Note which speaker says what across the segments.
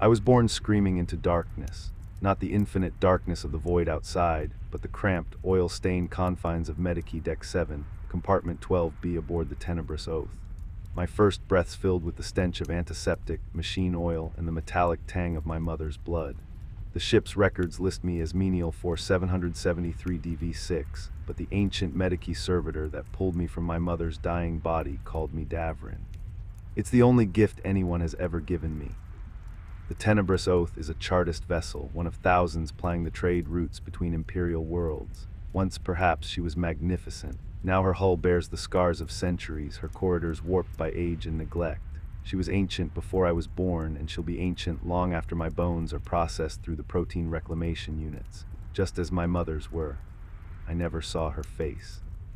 Speaker 1: I was born screaming into darkness, not the infinite darkness of the void outside, but the cramped, oil-stained confines of Medici Deck 7, Compartment 12B aboard the Tenebrous Oath. My first breaths filled with the stench of antiseptic, machine oil, and the metallic tang of my mother's blood. The ship's records list me as menial for 773 DV6, but the ancient Medici servitor that pulled me from my mother's dying body called me Davrin. It's the only gift anyone has ever given me. The Tenebrous Oath is a Chartist vessel, one of thousands plying the trade routes between imperial worlds. Once, perhaps, she was magnificent. Now her hull bears the scars of centuries, her corridors warped by age and neglect. She was ancient before I was born, and she'll be ancient long after my bones are processed through the protein reclamation units, just as my mother's were. I never saw her face.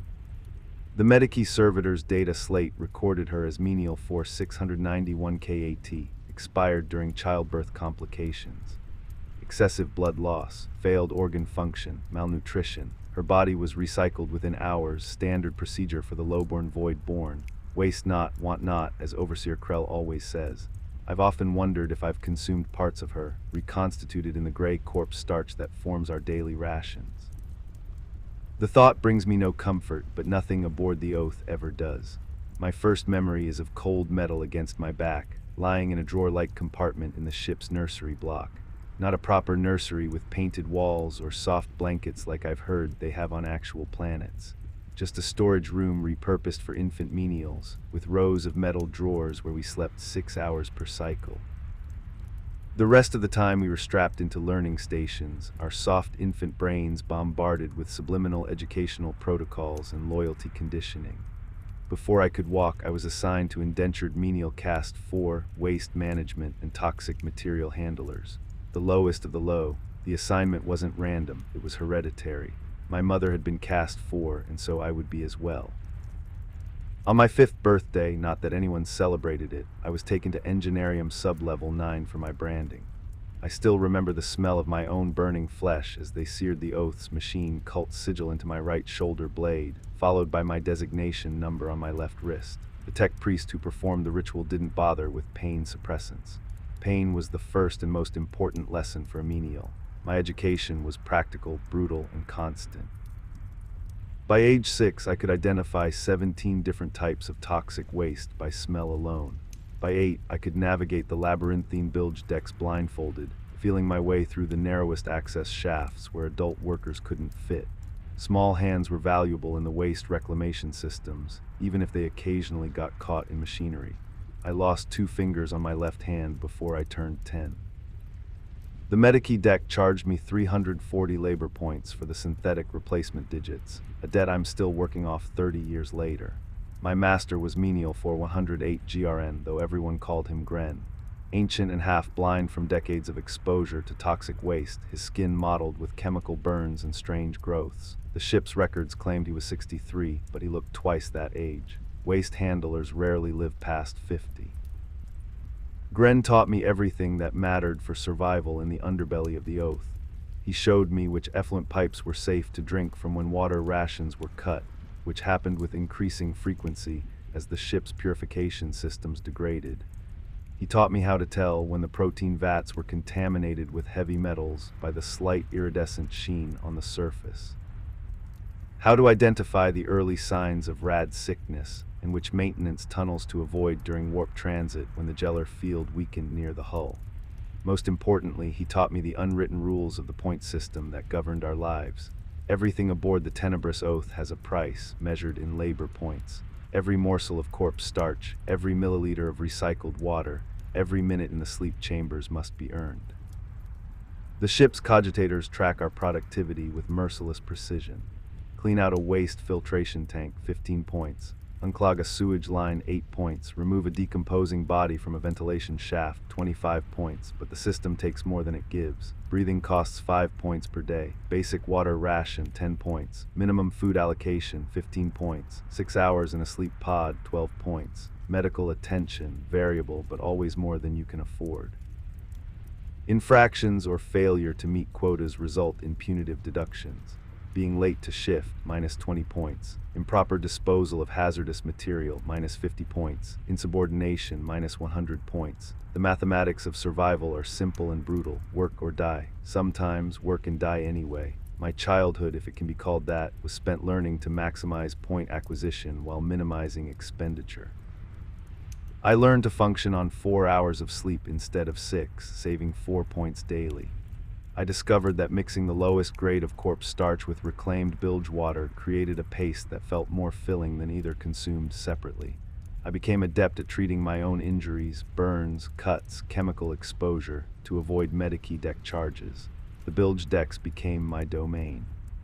Speaker 1: The Medici servitor's data slate recorded her as menial force 691 KAT, expired during childbirth complications. Excessive blood loss, failed organ function, malnutrition. Her body was recycled within hours, standard procedure for the lowborn void-born. Waste not, want not, as Overseer Krell always says. I've often wondered if I've consumed parts of her, reconstituted in the gray corpse starch that forms our daily rations. The thought brings me no comfort, but nothing aboard the Oath ever does. My first memory is of cold metal against my back, lying in a drawer-like compartment in the ship's nursery block. Not a proper nursery with painted walls or soft blankets like I've heard they have on actual planets. Just a storage room repurposed for infant menials, with rows of metal drawers where we slept 6 hours per cycle. The rest of the time we were strapped into learning stations, our soft infant brains bombarded with subliminal educational protocols and loyalty conditioning. Before I could walk, I was assigned to indentured menial caste 4, waste management and toxic material handlers. The lowest of the low. The assignment wasn't random, it was hereditary. My mother had been cast 4, and so I would be as well. On my 5th birthday, not that anyone celebrated it, I was taken to Engineerium Sublevel 9 for my branding. I still remember the smell of my own burning flesh as they seared the Oath's machine cult sigil into my right shoulder blade, followed by my designation number on my left wrist. The tech priest who performed the ritual didn't bother with pain suppressants. Pain was the first and most important lesson for a menial. My education was practical, brutal, and constant. By age 6, I could identify 17 different types of toxic waste by smell alone. By 8, I could navigate the labyrinthine bilge decks blindfolded, feeling my way through the narrowest access shafts where adult workers couldn't fit. Small hands were valuable in the waste reclamation systems, even if they occasionally got caught in machinery. I lost 2 fingers on my left hand before I turned 10. The Medici deck charged me 340 labor points for the synthetic replacement digits, a debt I'm still working off 30 years later. My master was menial for 108 GRN, though everyone called him Gren. Ancient and half-blind from decades of exposure to toxic waste, his skin mottled with chemical burns and strange growths. The ship's records claimed he was 63, but he looked twice that age. Waste handlers rarely live past 50. Gren taught me everything that mattered for survival in the underbelly of the Oath. He showed me which effluent pipes were safe to drink from when water rations were cut, which happened with increasing frequency as the ship's purification systems degraded. He taught me how to tell when the protein vats were contaminated with heavy metals by the slight iridescent sheen on the surface. How to identify the early signs of rad sickness, and which maintenance tunnels to avoid during warp transit when the gellar field weakened near the hull. Most importantly, he taught me the unwritten rules of the point system that governed our lives. Everything aboard the Tenebrous Oath has a price, measured in labor points. Every morsel of corpse starch, every milliliter of recycled water, every minute in the sleep chambers must be earned. The ship's cogitators track our productivity with merciless precision. Clean out a waste filtration tank, 15 points. Unclog a sewage line, 8 points. Remove a decomposing body from a ventilation shaft, 25 points, but the system takes more than it gives. Breathing costs 5 points per day. Basic water ration, 10 points. Minimum food allocation, 15 points. 6 hours in a sleep pod, 12 points. Medical attention, variable, but always more than you can afford. Infractions or failure to meet quotas result in punitive deductions. being late to shift, minus 20 points. Improper disposal of hazardous material, minus 50 points. Insubordination, minus 100 points. The mathematics of survival are simple and brutal. Work or die. Sometimes work and die anyway. My childhood, if it can be called that, was spent learning to maximize point acquisition while minimizing expenditure. I learned to function on 4 hours of sleep instead of 6, saving 4 points daily. I discovered that mixing the lowest grade of corpse starch with reclaimed bilge water created a paste that felt more filling than either consumed separately. I became adept at treating my own injuries, burns, cuts, chemical exposure, to avoid Medikey deck charges. The bilge decks became my domain.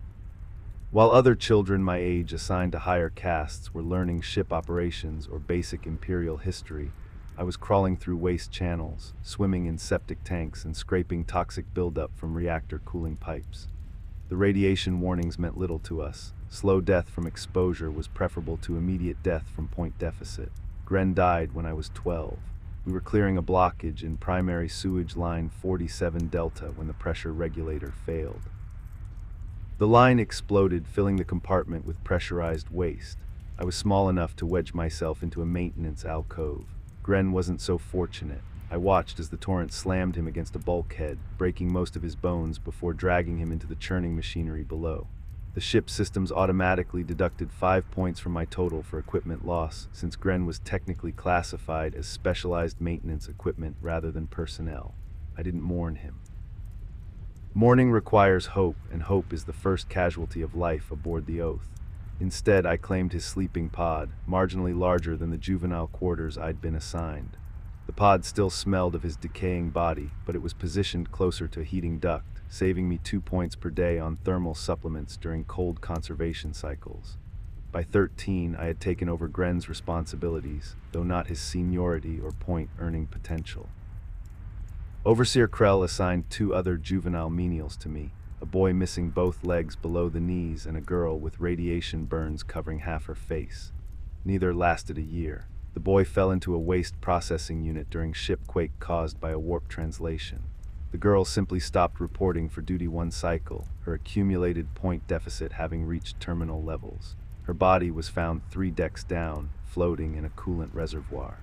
Speaker 1: While other children my age assigned to higher castes were learning ship operations or basic imperial history, I was crawling through waste channels, swimming in septic tanks, and scraping toxic buildup from reactor cooling pipes. The radiation warnings meant little to us. Slow death from exposure was preferable to immediate death from point deficit. Gren died when I was 12. We were clearing a blockage in primary sewage line 47 Delta when the pressure regulator failed. The line exploded, filling the compartment with pressurized waste. I was small enough to wedge myself into a maintenance alcove. Gren wasn't so fortunate. I watched as the torrent slammed him against a bulkhead, breaking most of his bones before dragging him into the churning machinery below. The ship systems automatically deducted 5 points from my total for equipment loss, since Gren was technically classified as specialized maintenance equipment rather than personnel. I didn't mourn him. Mourning requires hope, and hope is the first casualty of life aboard the Oath. Instead, I claimed his sleeping pod, marginally larger than the juvenile quarters I'd been assigned. The pod still smelled of his decaying body, but it was positioned closer to a heating duct, saving me 2 points per day on thermal supplements during cold conservation cycles. By 13, I had taken over Gren's responsibilities, though not his seniority or point-earning potential. Overseer Krell assigned 2 other juvenile menials to me, a boy missing both legs below the knees and a girl with radiation burns covering half her face. Neither lasted a year. The boy fell into a waste processing unit during shipquake caused by a warp translation. The girl simply stopped reporting for duty 1 cycle, her accumulated point deficit having reached terminal levels. Her body was found 3 decks down, floating in a coolant reservoir.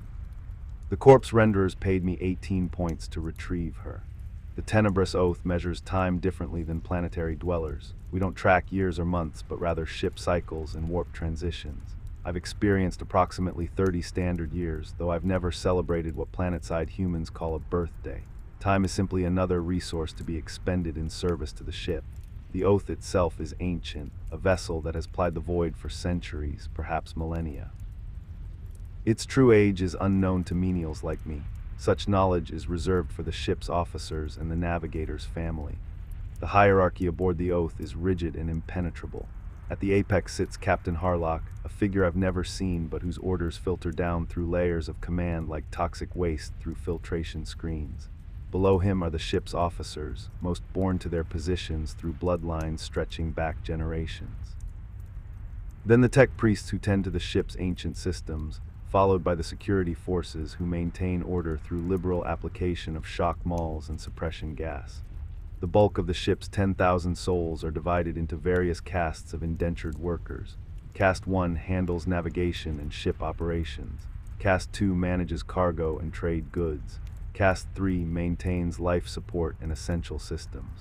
Speaker 1: The corpse renderers paid me 18 points to retrieve her. The Tenebrous Oath measures time differently than planetary dwellers. We don't track years or months, but rather ship cycles and warp transitions. I've experienced approximately 30 standard years, though I've never celebrated what planetside humans call a birthday. Time is simply another resource to be expended in service to the ship. The Oath itself is ancient, a vessel that has plied the void for centuries, perhaps millennia. Its true age is unknown to menials like me. Such knowledge is reserved for the ship's officers and the navigator's family. The hierarchy aboard the Oath is rigid and impenetrable. At the apex sits Captain Harlock, a figure I've never seen but whose orders filter down through layers of command like toxic waste through filtration screens. Below him are the ship's officers, most born to their positions through bloodlines stretching back generations. Then the tech priests who tend to the ship's ancient systems, followed by the security forces who maintain order through liberal application of shock mauls and suppression gas. The bulk of the ship's 10,000 souls are divided into various castes of indentured workers. Caste 1 handles navigation and ship operations. Caste 2 manages cargo and trade goods. Caste 3 maintains life support and essential systems.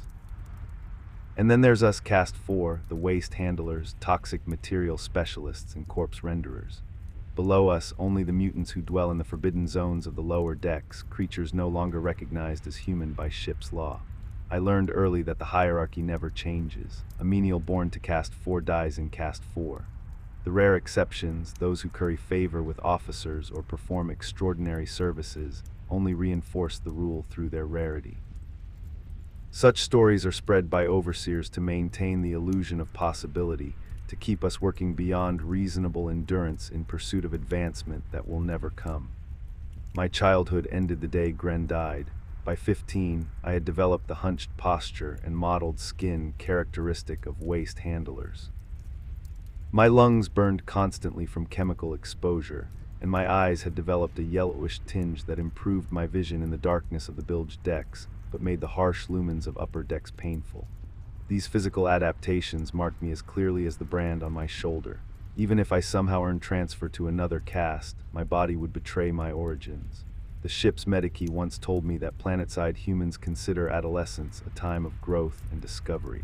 Speaker 1: And then there's us Caste 4, the waste handlers, toxic material specialists, and corpse renderers. Below us, only the mutants who dwell in the forbidden zones of the lower decks, creatures no longer recognized as human by ship's law. I learned early that the hierarchy never changes. A menial born to Caste 4 dies in Caste 4. The rare exceptions, those who curry favor with officers or perform extraordinary services, only reinforce the rule through their rarity. Such stories are spread by overseers to maintain the illusion of possibility, to keep us working beyond reasonable endurance in pursuit of advancement that will never come. My childhood ended the day Gren died. By 15, I had developed the hunched posture and mottled skin characteristic of waste handlers. My lungs burned constantly from chemical exposure, and my eyes had developed a yellowish tinge that improved my vision in the darkness of the bilge decks, but made the harsh lumens of upper decks painful. These physical adaptations marked me as clearly as the brand on my shoulder. Even if I somehow earned transfer to another caste, my body would betray my origins. The ship's medikey once told me that planetside humans consider adolescence a time of growth and discovery.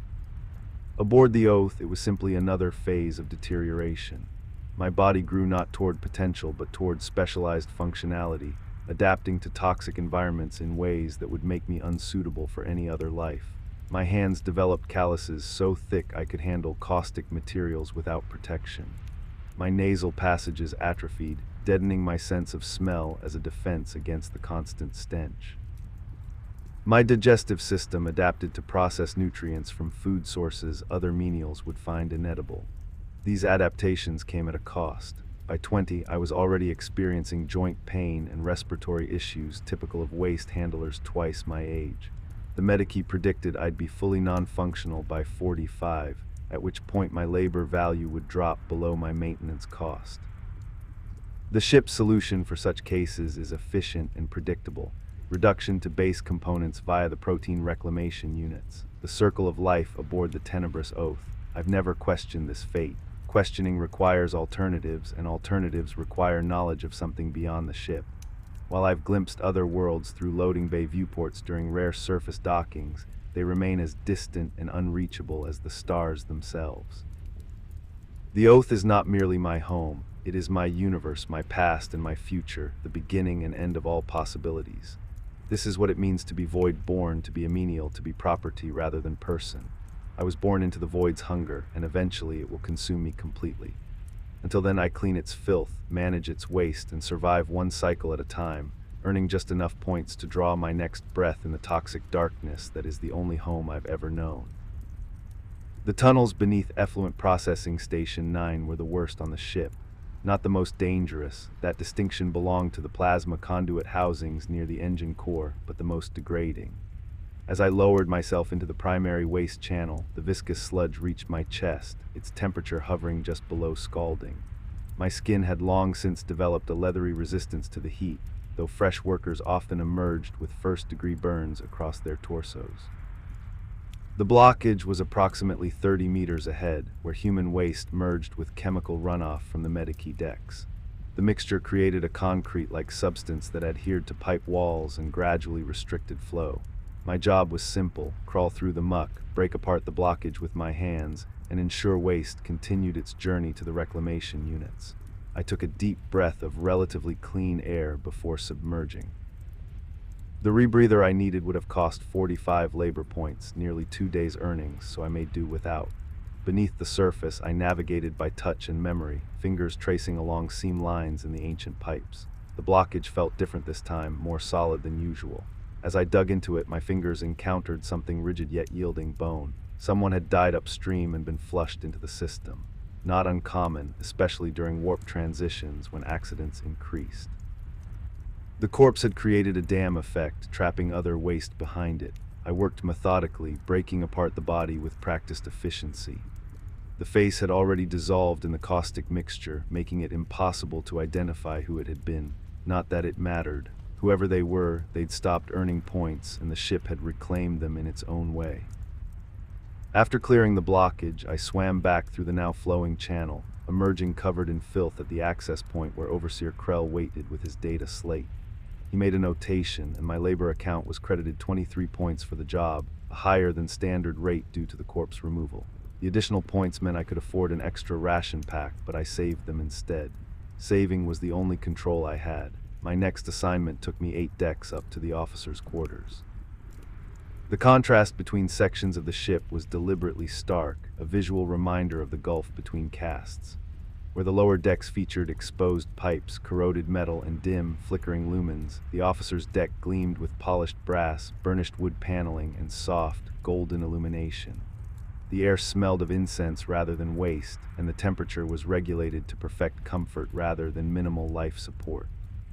Speaker 1: Aboard the Oath, it was simply another phase of deterioration. My body grew not toward potential but toward specialized functionality, adapting to toxic environments in ways that would make me unsuitable for any other life. My hands developed calluses so thick I could handle caustic materials without protection. My nasal passages atrophied, deadening my sense of smell as a defense against the constant stench. My digestive system adapted to process nutrients from food sources other menials would find inedible. These adaptations came at a cost. By 20, I was already experiencing joint pain and respiratory issues typical of waste handlers twice my age. The medikey predicted I'd be fully non-functional by 45, at which point my labor value would drop below my maintenance cost. The ship's solution for such cases is efficient and predictable. Reduction to base components via the protein reclamation units. The circle of life aboard the Tenebrous Oath. I've never questioned this fate. Questioning requires alternatives, and alternatives require knowledge of something beyond the ship. While I've glimpsed other worlds through loading bay viewports during rare surface dockings, they remain as distant and unreachable as the stars themselves. The Oath is not merely my home. It is my universe, my past and my future, the beginning and end of all possibilities. This is what it means to be void-born, to be a menial, to be property rather than person. I was born into the void's hunger, and eventually it will consume me completely. Until then, I clean its filth, manage its waste, and survive one cycle at a time, earning just enough points to draw my next breath in the toxic darkness that is the only home I've ever known. The tunnels beneath Effluent Processing Station 9 were the worst on the ship. Not the most dangerous, that distinction belonged to the plasma conduit housings near the engine core, but the most degrading. As I lowered myself into the primary waste channel, the viscous sludge reached my chest, its temperature hovering just below scalding. My skin had long since developed a leathery resistance to the heat, though fresh workers often emerged with first-degree burns across their torsos. The blockage was approximately 30 meters ahead, where human waste merged with chemical runoff from the medikey decks. The mixture created a concrete-like substance that adhered to pipe walls and gradually restricted flow. My job was simple: crawl through the muck, break apart the blockage with my hands, and ensure waste continued its journey to the reclamation units. I took a deep breath of relatively clean air before submerging. The rebreather I needed would have cost 45 labor points, nearly 2 days' earnings, so I made do without. Beneath the surface, I navigated by touch and memory, fingers tracing along seam lines in the ancient pipes. The blockage felt different this time, more solid than usual. As I dug into it, my fingers encountered something rigid yet yielding bone. Someone had died upstream and been flushed into the system. Not uncommon, especially during warp transitions when accidents increased. The corpse had created a dam effect, trapping other waste behind it. I worked methodically, breaking apart the body with practiced efficiency. The face had already dissolved in the caustic mixture, making it impossible to identify who it had been. Not that it mattered. Whoever they were, they'd stopped earning points, and the ship had reclaimed them in its own way. After clearing the blockage, I swam back through the now flowing channel, emerging covered in filth at the access point where Overseer Krell waited with his data slate. He made a notation, and my labor account was credited 23 points for the job, a higher than standard rate due to the corpse removal. The additional points meant I could afford an extra ration pack, but I saved them instead. Saving was the only control I had. My next assignment took me 8 decks up to the officers' quarters. The contrast between sections of the ship was deliberately stark, a visual reminder of the gulf between castes. Where the lower decks featured exposed pipes, corroded metal, and dim, flickering lumens, the officers' deck gleamed with polished brass, burnished wood paneling, and soft, golden illumination. The air smelled of incense rather than waste, and the temperature was regulated to perfect comfort rather than minimal life support.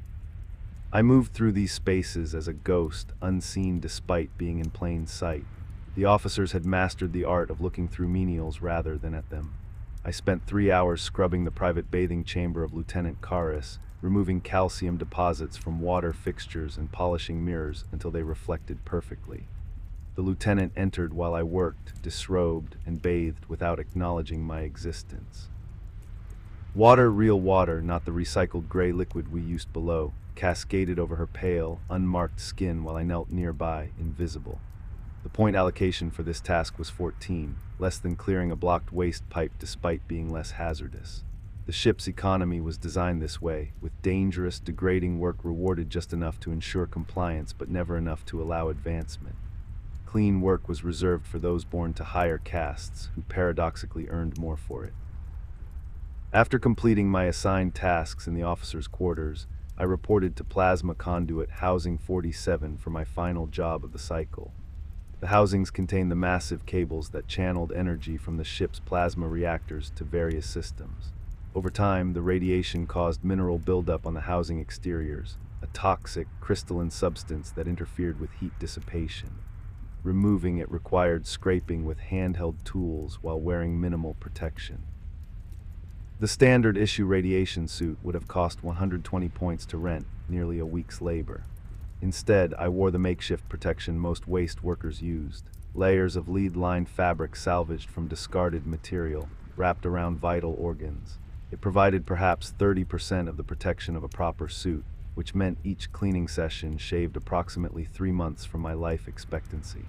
Speaker 1: I moved through these spaces as a ghost, unseen despite being in plain sight. The officers had mastered the art of looking through menials rather than at them. I spent 3 hours scrubbing the private bathing chamber of Lieutenant Karis, removing calcium deposits from water fixtures and polishing mirrors until they reflected perfectly. The lieutenant entered while I worked, disrobed and bathed without acknowledging my existence. Water, real water, not the recycled gray liquid we used below, cascaded over her pale, unmarked skin while I knelt nearby, invisible. The point allocation for this task was 14, less than clearing a blocked waste pipe despite being less hazardous. The ship's economy was designed this way, with dangerous, degrading work rewarded just enough to ensure compliance but never enough to allow advancement. Clean work was reserved for those born to higher castes, who paradoxically earned more for it. After completing my assigned tasks in the officers' quarters, I reported to Plasma Conduit Housing 47 for my final job of the cycle. The housings contained the massive cables that channeled energy from the ship's plasma reactors to various systems. Over time, the radiation caused mineral buildup on the housing exteriors, a toxic, crystalline substance that interfered with heat dissipation. Removing it required scraping with handheld tools while wearing minimal protection. The standard issue radiation suit would have cost 120 points to rent, nearly a week's labor. Instead, I wore the makeshift protection most waste workers used, layers of lead-lined fabric salvaged from discarded material, wrapped around vital organs. It provided perhaps 30% of the protection of a proper suit, which meant each cleaning session shaved approximately 3 months from my life expectancy.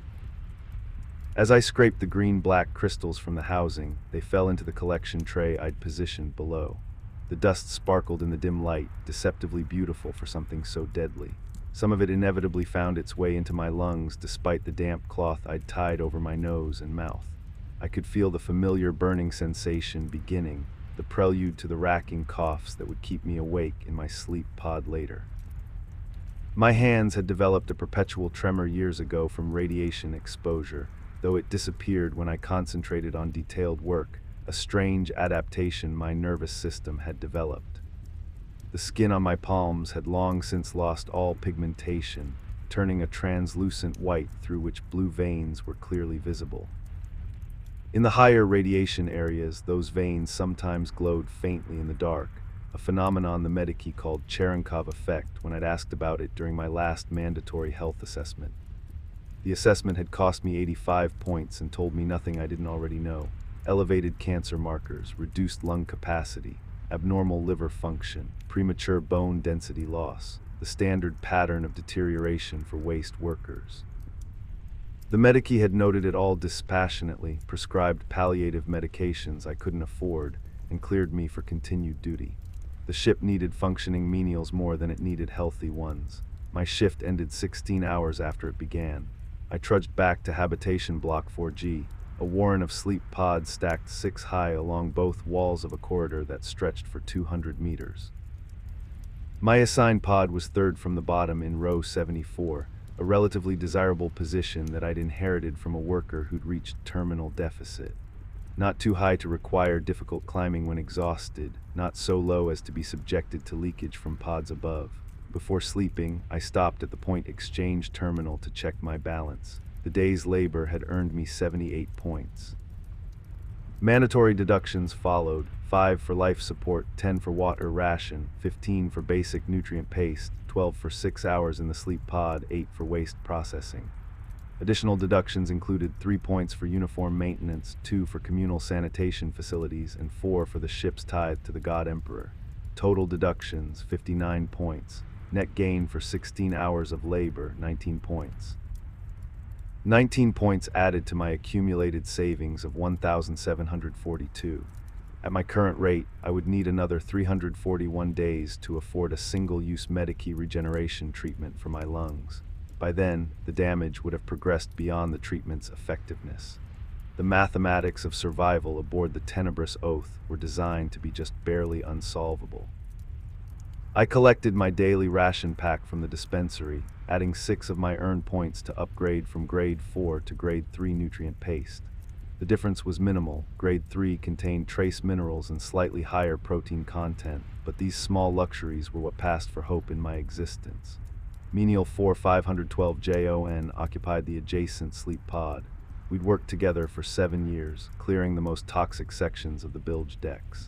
Speaker 1: As I scraped the green-black crystals from the housing, they fell into the collection tray I'd positioned below. The dust sparkled in the dim light, deceptively beautiful for something so deadly. Some of it inevitably found its way into my lungs despite the damp cloth I'd tied over my nose and mouth. I could feel the familiar burning sensation beginning, the prelude to the racking coughs that would keep me awake in my sleep pod later. My hands had developed a perpetual tremor years ago from radiation exposure, though it disappeared when I concentrated on detailed work, a strange adaptation my nervous system had developed. The skin on my palms had long since lost all pigmentation, turning a translucent white through which blue veins were clearly visible. In the higher radiation areas, those veins sometimes glowed faintly in the dark, a phenomenon the Medici called Cherenkov effect when I'd asked about it during my last mandatory health assessment. The assessment had cost me 85 points and told me nothing I didn't already know. Elevated cancer markers, reduced lung capacity, abnormal liver function, premature bone density loss, the standard pattern of deterioration for waste workers. The Medici had noted it all dispassionately, prescribed palliative medications I couldn't afford, and cleared me for continued duty. The ship needed functioning menials more than it needed healthy ones. My shift ended 16 hours after it began. I trudged back to Habitation Block 4G, a warren of sleep pods stacked 6 high along both walls of a corridor that stretched for 200 meters. My assigned pod was third from the bottom in row 74, a relatively desirable position that I'd inherited from a worker who'd reached terminal deficit. Not too high to require difficult climbing when exhausted, not so low as to be subjected to leakage from pods above. Before sleeping, I stopped at the point exchange terminal to check my balance. The day's labor had earned me 78 points. Mandatory deductions followed, 5 for life support, 10 for water ration, 15 for basic nutrient paste, 12 for 6 hours in the sleep pod, 8 for waste processing. Additional deductions included 3 points for uniform maintenance, 2 for communal sanitation facilities, and 4 for the ship's tithe to the God Emperor. Total deductions, 59 points. Net gain for 16 hours of labor, 19 points. 19 points added to my accumulated savings of 1,742. At my current rate, I would need another 341 days to afford a single-use Medici regeneration treatment for my lungs. By then, the damage would have progressed beyond the treatment's effectiveness. The mathematics of survival aboard the Tenebrous Oath were designed to be just barely unsolvable. I collected my daily ration pack from the dispensary, adding 6 of my earned points to upgrade from Grade 4 to Grade 3 nutrient paste. The difference was minimal. Grade 3 contained trace minerals and slightly higher protein content, but these small luxuries were what passed for hope in my existence. Menial 4512 JON occupied the adjacent sleep pod. We'd worked together for 7 years, clearing the most toxic sections of the bilge decks.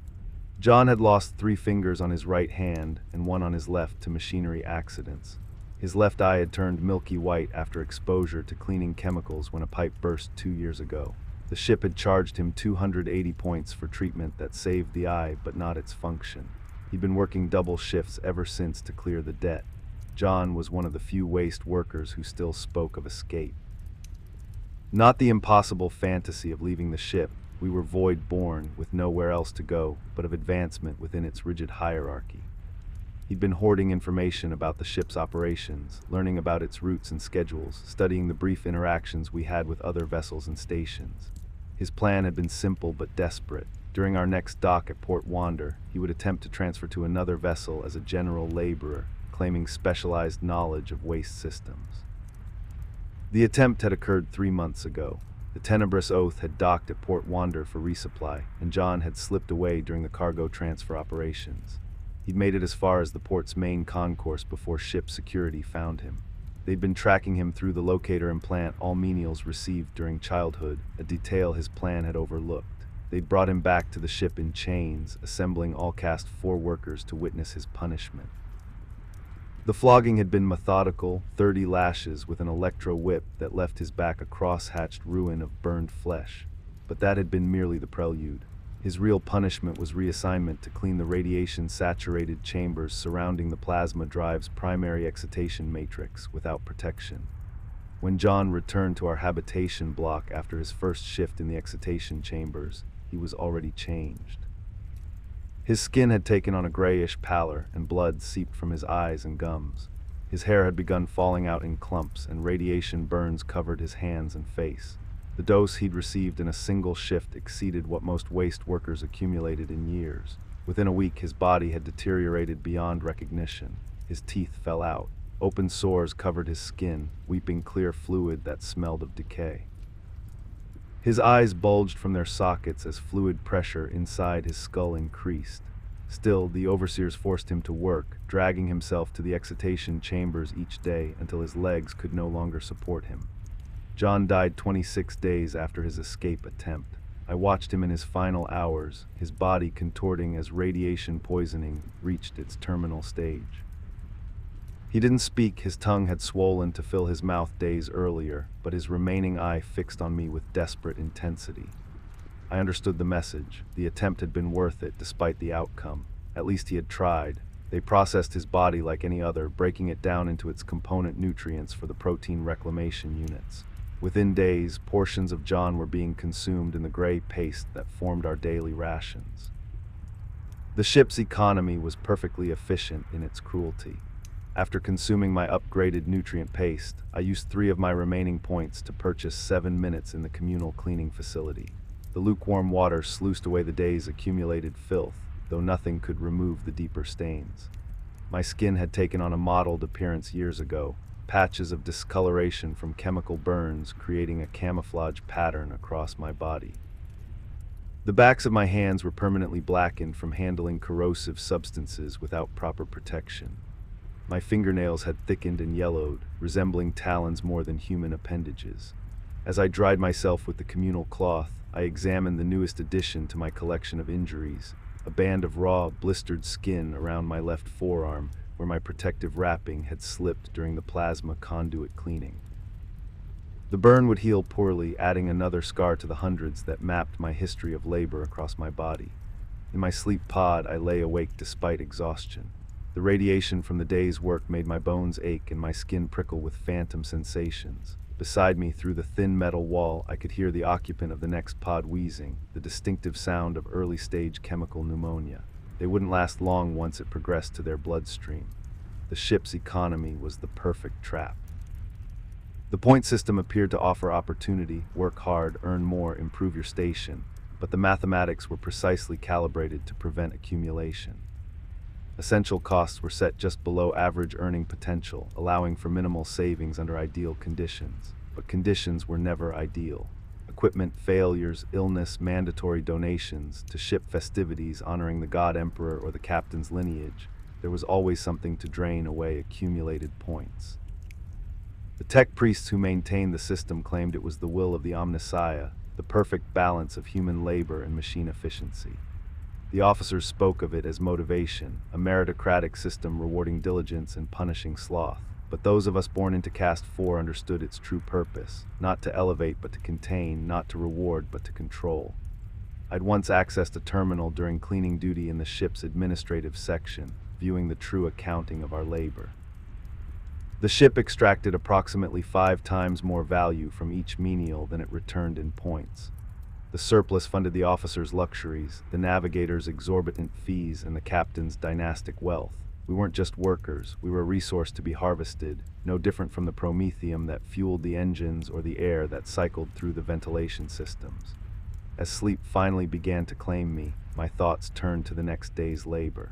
Speaker 1: John had lost 3 fingers on his right hand and 1 on his left to machinery accidents. His left eye had turned milky white after exposure to cleaning chemicals when a pipe burst 2 years ago. The ship had charged him 280 points for treatment that saved the eye but not its function. He'd been working double shifts ever since to clear the debt. John was one of the few waste workers who still spoke of escape. Not the impossible fantasy of leaving the ship, we were void-born with nowhere else to go, but of advancement within its rigid hierarchy. He'd been hoarding information about the ship's operations, learning about its routes and schedules, studying the brief interactions we had with other vessels and stations. His plan had been simple but desperate. During our next dock at Port Wander, he would attempt to transfer to another vessel as a general laborer, claiming specialized knowledge of waste systems. The attempt had occurred 3 months ago. The Tenebrous Oath had docked at Port Wander for resupply, and John had slipped away during the cargo transfer operations. He'd made it as far as the port's main concourse before ship security found him. They'd been tracking him through the locator implant all menials received during childhood, a detail his plan had overlooked. They'd brought him back to the ship in chains, assembling all Caste 4 workers to witness his punishment. The flogging had been methodical, 30 lashes with an electro whip that left his back a cross-hatched ruin of burned flesh. But that had been merely the prelude. His real punishment was reassignment to clean the radiation-saturated chambers surrounding the plasma drive's primary excitation matrix without protection. When John returned to our habitation block after his first shift in the excitation chambers, he was already changed. His skin had taken on a grayish pallor, and blood seeped from his eyes and gums. His hair had begun falling out in clumps, and radiation burns covered his hands and face. The dose he'd received in a single shift exceeded what most waste workers accumulated in years. Within a week, his body had deteriorated beyond recognition. His teeth fell out. Open sores covered his skin, weeping clear fluid that smelled of decay. His eyes bulged from their sockets as fluid pressure inside his skull increased. Still, the overseers forced him to work, dragging himself to the excitation chambers each day until his legs could no longer support him. John died 26 days after his escape attempt. I watched him in his final hours, his body contorting as radiation poisoning reached its terminal stage. He didn't speak, his tongue had swollen to fill his mouth days earlier, but his remaining eye fixed on me with desperate intensity. I understood the message. The attempt had been worth it despite the outcome. At least he had tried. They processed his body like any other, breaking it down into its component nutrients for the protein reclamation units. Within days, portions of John were being consumed in the gray paste that formed our daily rations. The ship's economy was perfectly efficient in its cruelty. After consuming my upgraded nutrient paste, I used 3 of my remaining points to purchase 7 minutes in the communal cleaning facility. The lukewarm water sluiced away the day's accumulated filth, though nothing could remove the deeper stains. My skin had taken on a mottled appearance years ago, patches of discoloration from chemical burns creating a camouflage pattern across my body. The backs of my hands were permanently blackened from handling corrosive substances without proper protection. My fingernails had thickened and yellowed, resembling talons more than human appendages. As I dried myself with the communal cloth, I examined the newest addition to my collection of injuries, a band of raw, blistered skin around my left forearm where my protective wrapping had slipped during the plasma conduit cleaning. The burn would heal poorly, adding another scar to the hundreds that mapped my history of labor across my body. In my sleep pod, I lay awake despite exhaustion. The radiation from the day's work made my bones ache and my skin prickle with phantom sensations. Beside me, through the thin metal wall, I could hear the occupant of the next pod wheezing, the distinctive sound of early-stage chemical pneumonia. They wouldn't last long once it progressed to their bloodstream. The ship's economy was the perfect trap. The point system appeared to offer opportunity, work hard, earn more, improve your station, but the mathematics were precisely calibrated to prevent accumulation. Essential costs were set just below average earning potential, allowing for minimal savings under ideal conditions. But conditions were never ideal. Equipment failures, illness, mandatory donations, to ship festivities honoring the God Emperor or the captain's lineage, there was always something to drain away accumulated points. The tech priests who maintained the system claimed it was the will of the Omnissiah, the perfect balance of human labor and machine efficiency. The officers spoke of it as motivation, a meritocratic system rewarding diligence and punishing sloth. but those of us born into Caste 4 understood its true purpose, not to elevate but to contain, not to reward but to control. I'd once accessed a terminal during cleaning duty in the ship's administrative section, viewing the true accounting of our labor. The ship extracted approximately 5 times more value from each menial than it returned in points. The surplus funded the officers' luxuries, the navigators' exorbitant fees, and the captain's dynastic wealth. We weren't just workers, we were a resource to be harvested, no different from the promethium that fueled the engines or the air that cycled through the ventilation systems. As sleep finally began to claim me, my thoughts turned to the next day's labor.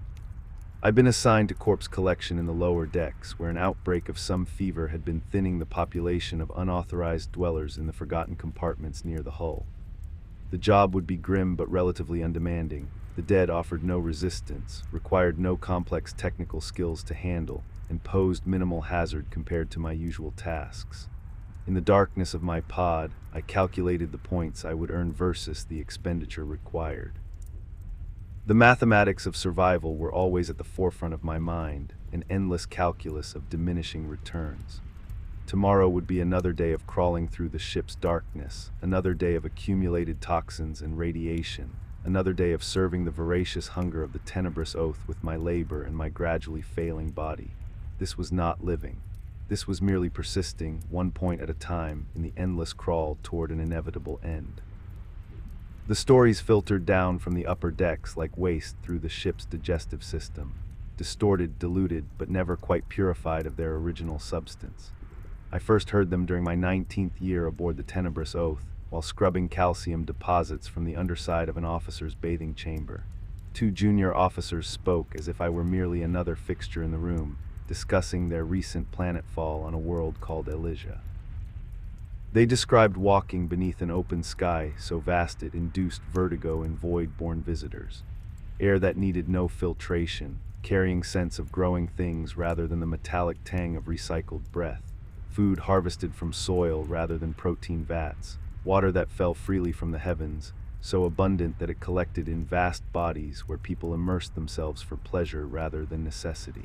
Speaker 1: I'd been assigned to corpse collection in the lower decks, where an outbreak of some fever had been thinning the population of unauthorized dwellers in the forgotten compartments near the hull. The job would be grim but relatively undemanding. The dead offered no resistance, required no complex technical skills to handle, and posed minimal hazard compared to my usual tasks. In the darkness of my pod, I calculated the points I would earn versus the expenditure required. The mathematics of survival were always at the forefront of my mind, an endless calculus of diminishing returns. Tomorrow would be another day of crawling through the ship's darkness, another day of accumulated toxins and radiation, another day of serving the voracious hunger of the tenebrous oath with my labor and my gradually failing body. This was not living. This was merely persisting, one point at a time, in the endless crawl toward an inevitable end. The stories filtered down from the upper decks like waste through the ship's digestive system, distorted, diluted, but never quite purified of their original substance. I first heard them during my 19th year aboard the Tenebrous Oath, while scrubbing calcium deposits from the underside of an officer's bathing chamber. 2 junior officers spoke as if I were merely another fixture in the room, discussing their recent planetfall on a world called Elysia. They described walking beneath an open sky so vast it induced vertigo in void-born visitors. Air that needed no filtration, carrying scents of growing things rather than the metallic tang of recycled breath. Food harvested from soil rather than protein vats. Water that fell freely from the heavens, so abundant that it collected in vast bodies where people immersed themselves for pleasure rather than necessity.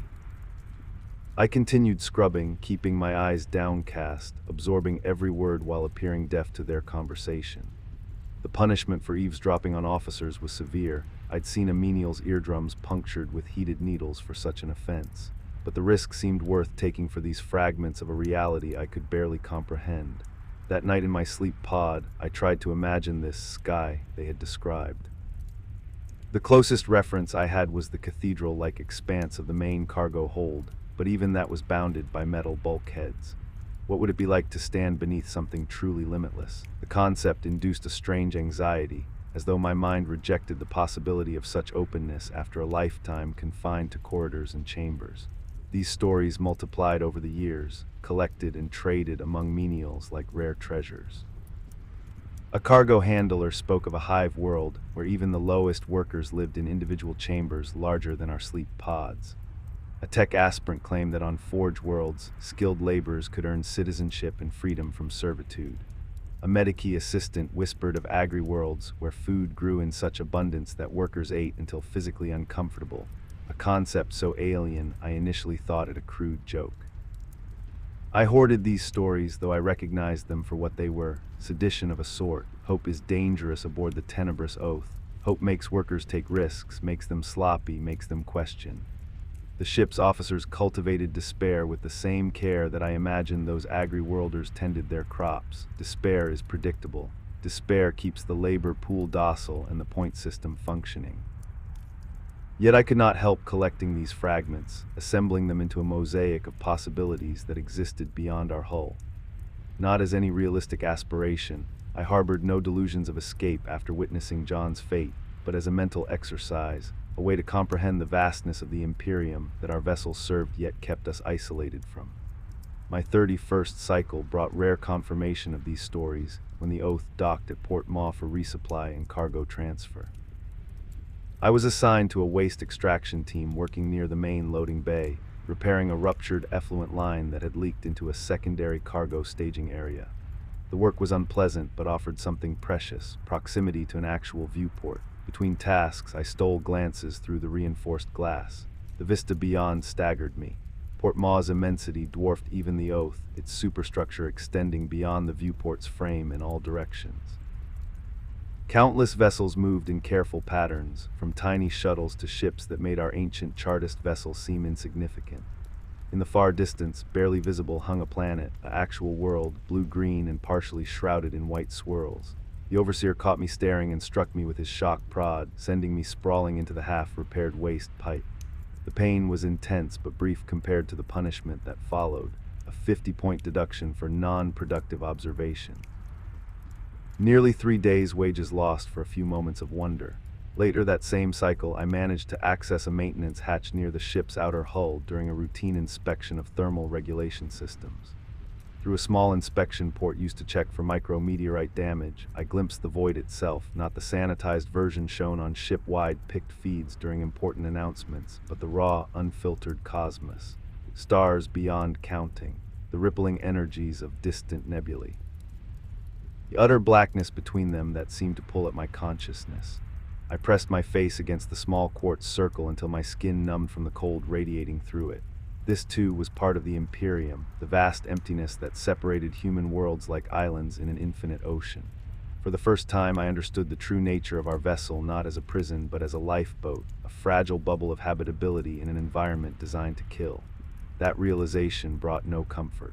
Speaker 1: I continued scrubbing, keeping my eyes downcast, absorbing every word while appearing deaf to their conversation. The punishment for eavesdropping on officers was severe. I'd seen a menial's eardrums punctured with heated needles for such an offense, but the risk seemed worth taking for these fragments of a reality I could barely comprehend. That night in my sleep pod, I tried to imagine this sky they had described. The closest reference I had was the cathedral-like expanse of the main cargo hold, but even that was bounded by metal bulkheads. What would it be like to stand beneath something truly limitless? The concept induced a strange anxiety, as though my mind rejected the possibility of such openness after a lifetime confined to corridors and chambers. These stories multiplied over the years, collected and traded among menials like rare treasures. A cargo handler spoke of a hive world where even the lowest workers lived in individual chambers larger than our sleep pods. A tech aspirant claimed that on Forge worlds, skilled laborers could earn citizenship and freedom from servitude. A Medikey assistant whispered of agri-worlds where food grew in such abundance that workers ate until physically uncomfortable, a concept so alien I initially thought it a crude joke. I hoarded these stories, though I recognized them for what they were, sedition of a sort. Hope is dangerous aboard the Tenebrous Oath. Hope makes workers take risks, makes them sloppy, makes them question. The ship's officers cultivated despair with the same care that I imagined those agri-worlders tended their crops. Despair is predictable. Despair keeps the labor pool docile and the point system functioning. Yet I could not help collecting these fragments, assembling them into a mosaic of possibilities that existed beyond our hull. Not as any realistic aspiration, I harbored no delusions of escape after witnessing John's fate, but as a mental exercise, a way to comprehend the vastness of the Imperium that our vessels served yet kept us isolated from. My 31st cycle brought rare confirmation of these stories when the Oath docked at Port Maw for resupply and cargo transfer. I was assigned to a waste extraction team working near the main loading bay, repairing a ruptured effluent line that had leaked into a secondary cargo staging area. The work was unpleasant but offered something precious, proximity to an actual viewport. Between tasks, I stole glances through the reinforced glass. The vista beyond staggered me. Port Mau's immensity dwarfed even the Oath, its superstructure extending beyond the viewport's frame in all directions. Countless vessels moved in careful patterns, from tiny shuttles to ships that made our ancient Chartist vessel seem insignificant. In the far distance, barely visible, hung a planet, an actual world, blue-green and partially shrouded in white swirls. The overseer caught me staring and struck me with his shock prod, sending me sprawling into the half-repaired waste pipe. The pain was intense but brief compared to the punishment that followed, a 50-point deduction for non-productive observation. Nearly 3 days' wages lost for a few moments of wonder. Later that same cycle, I managed to access a maintenance hatch near the ship's outer hull during a routine inspection of thermal regulation systems. Through a small inspection port used to check for micrometeorite damage, I glimpsed the void itself, not the sanitized version shown on ship-wide picked feeds during important announcements, but the raw, unfiltered cosmos. Stars beyond counting, the rippling energies of distant nebulae. The utter blackness between them that seemed to pull at my consciousness. I pressed my face against the small quartz circle until my skin numbed from the cold radiating through it. This, too, was part of the Imperium, the vast emptiness that separated human worlds like islands in an infinite ocean. For the first time, I understood the true nature of our vessel not as a prison but as a lifeboat, a fragile bubble of habitability in an environment designed to kill. That realization brought no comfort.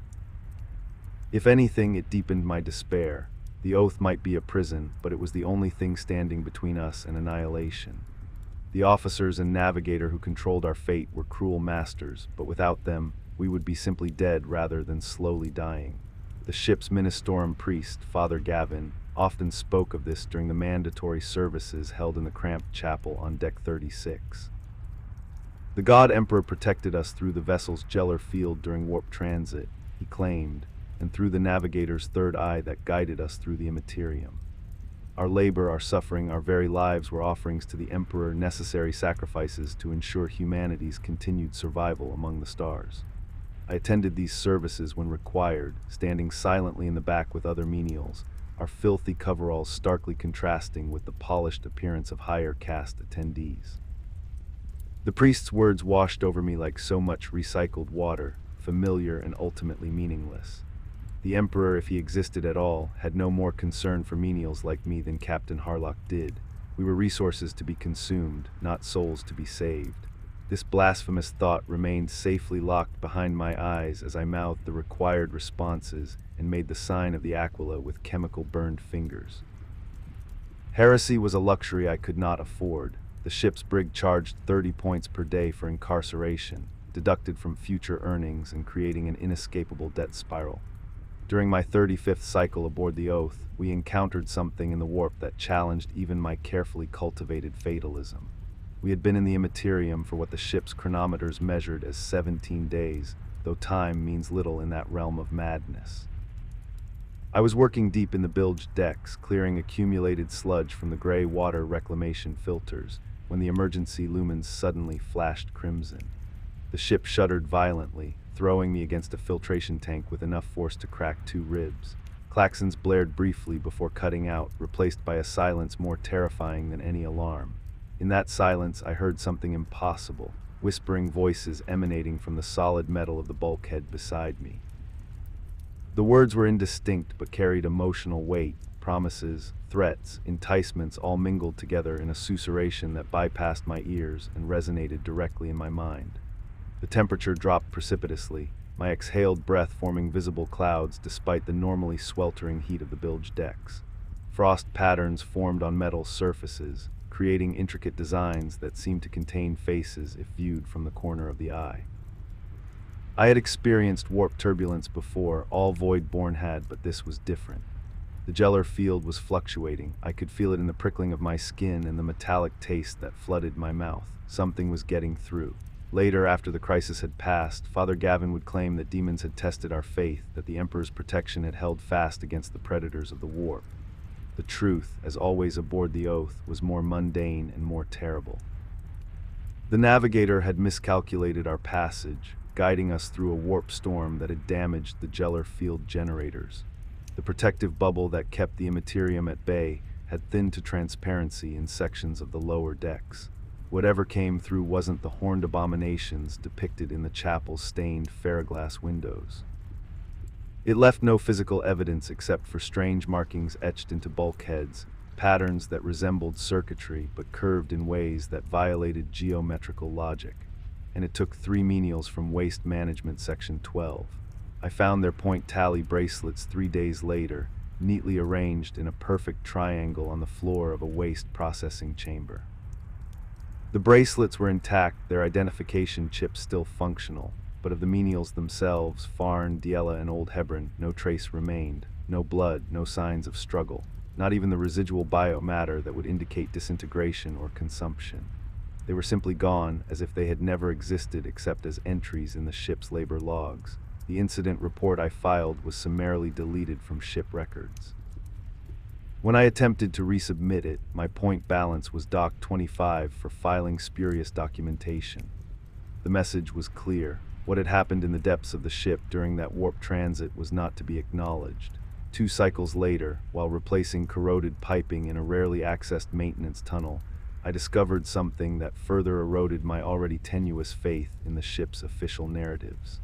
Speaker 1: If anything, it deepened my despair. The Oath might be a prison, but it was the only thing standing between us and annihilation. The officers and navigator who controlled our fate were cruel masters, but without them, we would be simply dead rather than slowly dying. The ship's Ministorum priest, Father Gavin, often spoke of this during the mandatory services held in the cramped chapel on Deck 36. The God Emperor protected us through the vessel's Gellar field during warp transit, he claimed, and through the navigator's third eye that guided us through the immaterium. Our labor, our suffering, our very lives were offerings to the Emperor, necessary sacrifices to ensure humanity's continued survival among the stars. I attended these services when required, standing silently in the back with other menials, our filthy coveralls starkly contrasting with the polished appearance of higher caste attendees. The priest's words washed over me like so much recycled water, familiar and ultimately meaningless. The Emperor, if he existed at all, had no more concern for menials like me than Captain Harlock did. We were resources to be consumed, not souls to be saved. This blasphemous thought remained safely locked behind my eyes as I mouthed the required responses and made the sign of the Aquila with chemical-burned fingers. Heresy was a luxury I could not afford. The ship's brig charged 30 points per day for incarceration, deducted from future earnings and creating an inescapable debt spiral. During my 35th cycle aboard the Oath, we encountered something in the warp that challenged even my carefully cultivated fatalism. We had been in the immaterium for what the ship's chronometers measured as 17 days, though time means little in that realm of madness. I was working deep in the bilged decks, clearing accumulated sludge from the gray water reclamation filters, when the emergency lumens suddenly flashed crimson. The ship shuddered violently, throwing me against a filtration tank with enough force to crack 2 ribs. Klaxons blared briefly before cutting out, replaced by a silence more terrifying than any alarm. In that silence, I heard something impossible, whispering voices emanating from the solid metal of the bulkhead beside me. The words were indistinct but carried emotional weight, promises, threats, enticements all mingled together in a susurration that bypassed my ears and resonated directly in my mind. The temperature dropped precipitously, my exhaled breath forming visible clouds despite the normally sweltering heat of the bilge decks. Frost patterns formed on metal surfaces, creating intricate designs that seemed to contain faces if viewed from the corner of the eye. I had experienced warp turbulence before, all Void-born had, but this was different. The Gellar field was fluctuating. I could feel it in the prickling of my skin and the metallic taste that flooded my mouth. Something was getting through. Later, after the crisis had passed, Father Gavin would claim that demons had tested our faith, that the Emperor's protection had held fast against the predators of the warp. The truth, as always aboard the Oath, was more mundane and more terrible. The navigator had miscalculated our passage, guiding us through a warp storm that had damaged the Gellar field generators. The protective bubble that kept the immaterium at bay had thinned to transparency in sections of the lower decks. Whatever came through wasn't the horned abominations depicted in the chapel's stained ferroglass windows. It left no physical evidence except for strange markings etched into bulkheads, patterns that resembled circuitry but curved in ways that violated geometrical logic. And it took 3 menials from Waste Management Section 12. I found their point tally bracelets 3 days later, neatly arranged in a perfect triangle on the floor of a waste processing chamber. The bracelets were intact, their identification chips still functional, but of the menials themselves, Farn, Diella, and Old Hebron, no trace remained. No blood, no signs of struggle, not even the residual biomatter that would indicate disintegration or consumption. They were simply gone, as if they had never existed except as entries in the ship's labor logs. The incident report I filed was summarily deleted from ship records. When I attempted to resubmit it, my point balance was docked 25 for filing spurious documentation. The message was clear. What had happened in the depths of the ship during that warp transit was not to be acknowledged. 2 cycles later, while replacing corroded piping in a rarely accessed maintenance tunnel, I discovered something that further eroded my already tenuous faith in the ship's official narratives.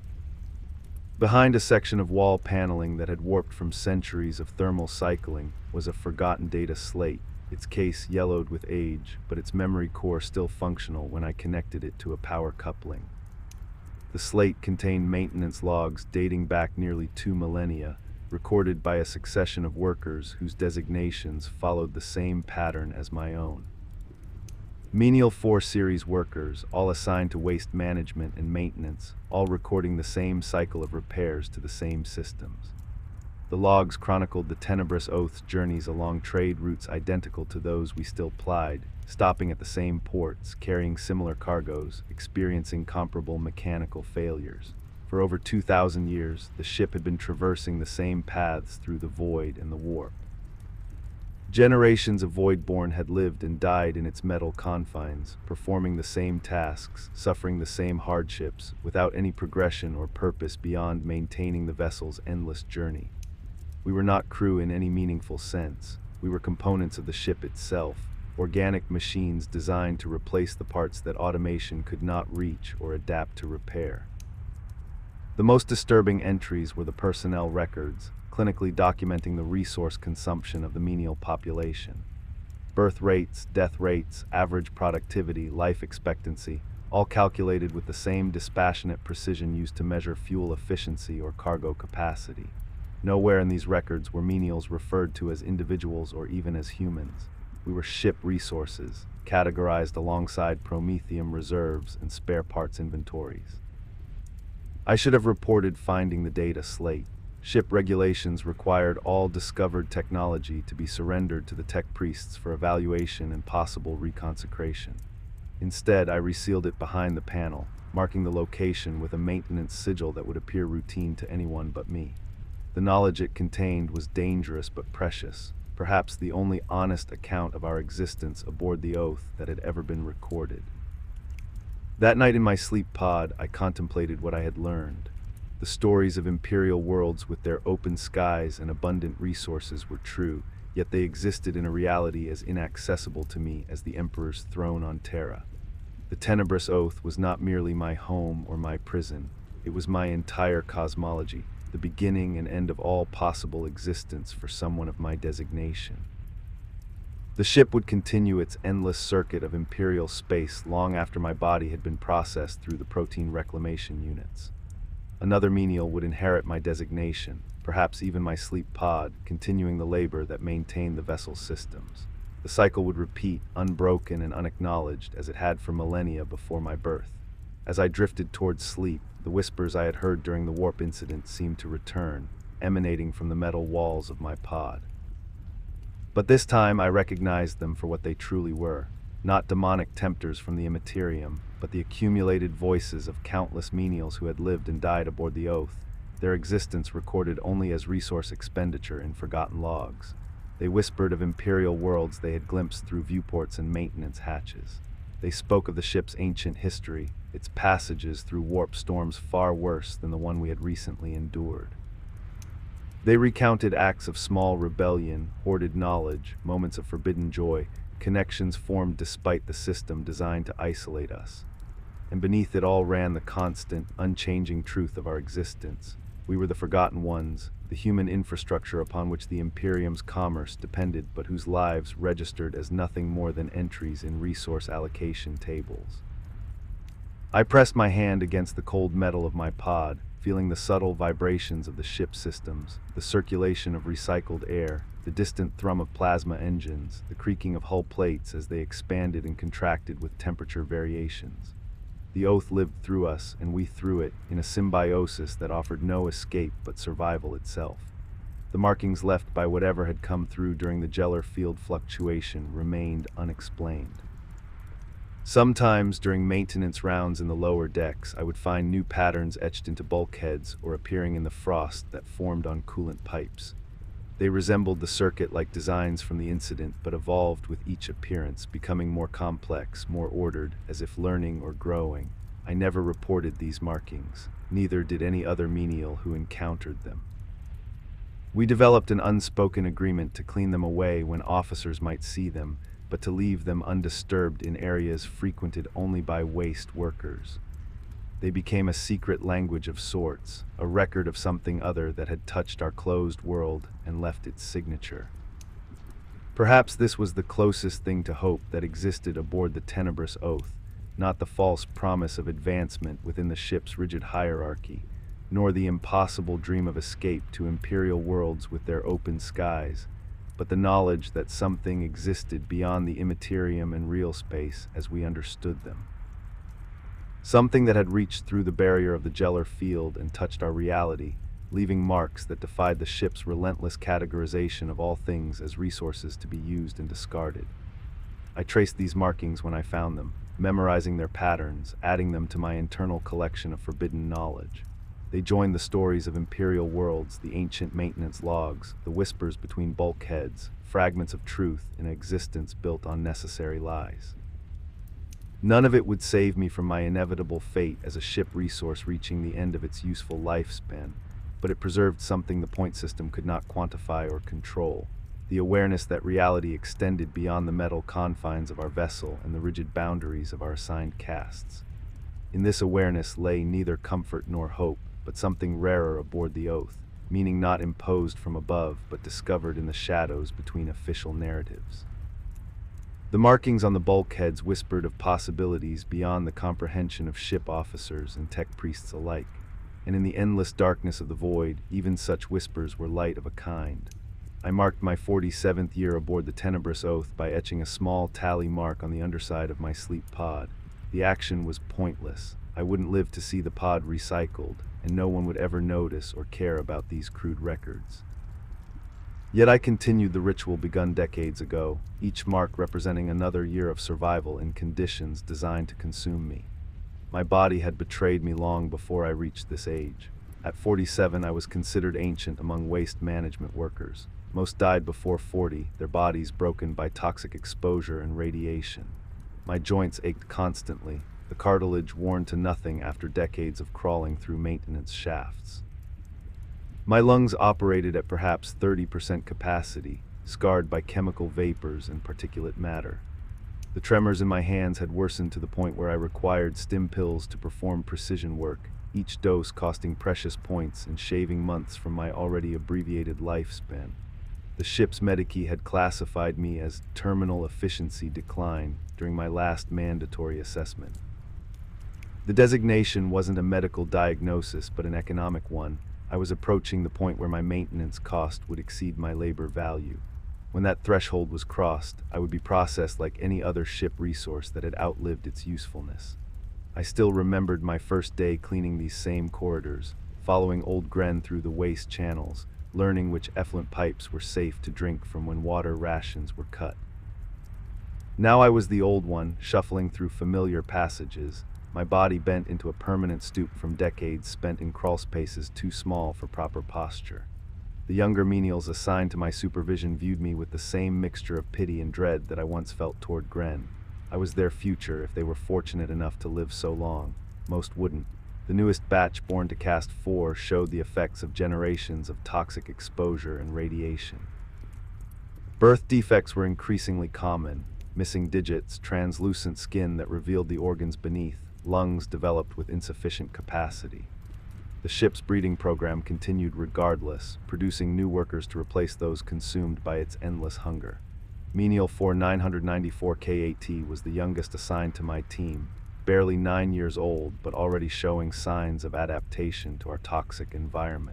Speaker 1: Behind a section of wall paneling that had warped from centuries of thermal cycling was a forgotten data slate, its case yellowed with age, but its memory core still functional when I connected it to a power coupling. The slate contained maintenance logs dating back nearly 2 millennia, recorded by a succession of workers whose designations followed the same pattern as my own. Menial 4 series workers, all assigned to waste management and maintenance, all recording the same cycle of repairs to the same systems. The logs chronicled the Tenebrous Oath's journeys along trade routes identical to those we still plied, stopping at the same ports, carrying similar cargoes, experiencing comparable mechanical failures. For over 2,000 years, the ship had been traversing the same paths through the void and the warp. Generations of Voidborn had lived and died in its metal confines, performing the same tasks, suffering the same hardships, without any progression or purpose beyond maintaining the vessel's endless journey. We were not crew in any meaningful sense. We were components of the ship itself, organic machines designed to replace the parts that automation could not reach or adapt to repair. The most disturbing entries were the personnel records, clinically documenting the resource consumption of the menial population. Birth rates, death rates, average productivity, life expectancy, all calculated with the same dispassionate precision used to measure fuel efficiency or cargo capacity. Nowhere in these records were menials referred to as individuals or even as humans. We were ship resources, categorized alongside Prometheum reserves and spare parts inventories. I should have reported finding the data slate. Ship regulations required all discovered technology to be surrendered to the tech priests for evaluation and possible reconsecration. Instead, I resealed it behind the panel, marking the location with a maintenance sigil that would appear routine to anyone but me. The knowledge it contained was dangerous but precious, perhaps the only honest account of our existence aboard the Oath that had ever been recorded. That night in my sleep pod, I contemplated what I had learned. The stories of imperial worlds with their open skies and abundant resources were true, yet they existed in a reality as inaccessible to me as the Emperor's throne on Terra. The Tenebrous Oath was not merely my home or my prison, it was my entire cosmology, the beginning and end of all possible existence for someone of my designation. The ship would continue its endless circuit of imperial space long after my body had been processed through the protein reclamation units. Another menial would inherit my designation, perhaps even my sleep pod, continuing the labor that maintained the vessel's systems. The cycle would repeat, unbroken and unacknowledged, as it had for millennia before my birth. As I drifted towards sleep, the whispers I had heard during the warp incident seemed to return, emanating from the metal walls of my pod. But this time I recognized them for what they truly were, not demonic tempters from the Immaterium, but the accumulated voices of countless menials who had lived and died aboard the Oath, their existence recorded only as resource expenditure in forgotten logs. They whispered of imperial worlds they had glimpsed through viewports and maintenance hatches. They spoke of the ship's ancient history, its passages through warp storms far worse than the one we had recently endured. They recounted acts of small rebellion, hoarded knowledge, moments of forbidden joy, connections formed despite the system designed to isolate us. And beneath it all ran the constant, unchanging truth of our existence. We were the forgotten ones, the human infrastructure upon which the Imperium's commerce depended but whose lives registered as nothing more than entries in resource allocation tables. I pressed my hand against the cold metal of my pod, feeling the subtle vibrations of the ship's systems, the circulation of recycled air, the distant thrum of plasma engines, the creaking of hull plates as they expanded and contracted with temperature variations. The oath lived through us, and we through it, in a symbiosis that offered no escape but survival itself. The markings left by whatever had come through during the Gellar field fluctuation remained unexplained. Sometimes, during maintenance rounds in the lower decks, I would find new patterns etched into bulkheads or appearing in the frost that formed on coolant pipes. They resembled the circuit-like designs from the incident, but evolved with each appearance, becoming more complex, more ordered, as if learning or growing. I never reported these markings. Neither did any other menial who encountered them. We developed an unspoken agreement to clean them away when officers might see them, but to leave them undisturbed in areas frequented only by waste workers. They became a secret language of sorts, a record of something other that had touched our closed world and left its signature. Perhaps this was the closest thing to hope that existed aboard the Tenebrous Oath, not the false promise of advancement within the ship's rigid hierarchy, nor the impossible dream of escape to imperial worlds with their open skies, but the knowledge that something existed beyond the immaterium and real space as we understood them. Something that had reached through the barrier of the Gellar field and touched our reality, leaving marks that defied the ship's relentless categorization of all things as resources to be used and discarded. I traced these markings when I found them, memorizing their patterns, adding them to my internal collection of forbidden knowledge. They joined the stories of imperial worlds, the ancient maintenance logs, the whispers between bulkheads, fragments of truth in an existence built on necessary lies. None of it would save me from my inevitable fate as a ship resource reaching the end of its useful lifespan, but it preserved something the point system could not quantify or control, the awareness that reality extended beyond the metal confines of our vessel and the rigid boundaries of our assigned castes. In this awareness lay neither comfort nor hope, but something rarer aboard the Oath, meaning not imposed from above, but discovered in the shadows between official narratives. The markings on the bulkheads whispered of possibilities beyond the comprehension of ship officers and tech priests alike, and in the endless darkness of the void, even such whispers were light of a kind. I marked my 47th year aboard the Tenebrous Oath by etching a small tally mark on the underside of my sleep pod. The action was pointless. I wouldn't live to see the pod recycled, and no one would ever notice or care about these crude records. Yet I continued the ritual begun decades ago, each mark representing another year of survival in conditions designed to consume me. My body had betrayed me long before I reached this age. At 47, I was considered ancient among waste management workers. Most died before 40, their bodies broken by toxic exposure and radiation. My joints ached constantly, the cartilage worn to nothing after decades of crawling through maintenance shafts. My lungs operated at perhaps 30% capacity, scarred by chemical vapors and particulate matter. The tremors in my hands had worsened to the point where I required stim pills to perform precision work, each dose costing precious points and shaving months from my already abbreviated lifespan. The ship's Medici had classified me as terminal efficiency decline during my last mandatory assessment. The designation wasn't a medical diagnosis, but an economic one. I was approaching the point where my maintenance cost would exceed my labor value. When that threshold was crossed, I would be processed like any other ship resource that had outlived its usefulness. I still remembered my first day cleaning these same corridors, following old Gren through the waste channels, learning which effluent pipes were safe to drink from when water rations were cut. Now I was the old one, shuffling through familiar passages, my body bent into a permanent stoop from decades spent in crawl spaces too small for proper posture. The younger menials assigned to my supervision viewed me with the same mixture of pity and dread that I once felt toward Gren. I was their future if they were fortunate enough to live so long. Most wouldn't. The newest batch born to Caste 4 showed the effects of generations of toxic exposure and radiation. Birth defects were increasingly common. missing digits, translucent skin that revealed the organs beneath, lungs developed with insufficient capacity. The ship's breeding program continued regardless, producing new workers to replace those consumed by its endless hunger. Menial 4994 K8T was the youngest assigned to my team, barely 9 years old but already showing signs of adaptation to our toxic environment.